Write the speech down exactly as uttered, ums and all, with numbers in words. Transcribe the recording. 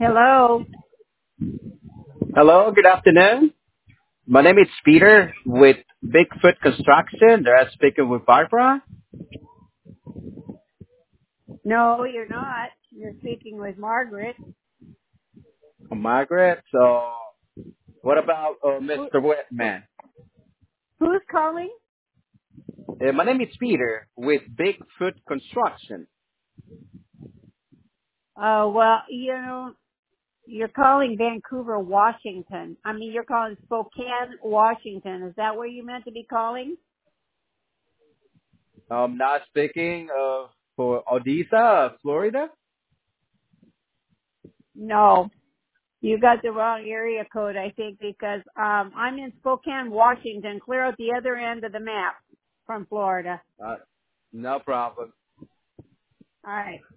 Hello. Hello, good afternoon. My name is Peter with Bigfoot Construction. They're speaking with Barbara. No, you're not. You're speaking with Margaret. I'm Margaret. So, what about uh, Who, mister who, Whitman? who's calling? Uh, my name is Peter with Bigfoot Construction. Uh, well, you know, you're calling Vancouver, Washington. I mean, you're calling Spokane, Washington. Is that where you meant to be calling? I'm not speaking uh, for Odessa, Florida. No, you got the wrong area code, I think, because um, I'm in Spokane, Washington, clear out the other end of the map from Florida. Uh, no problem. All right.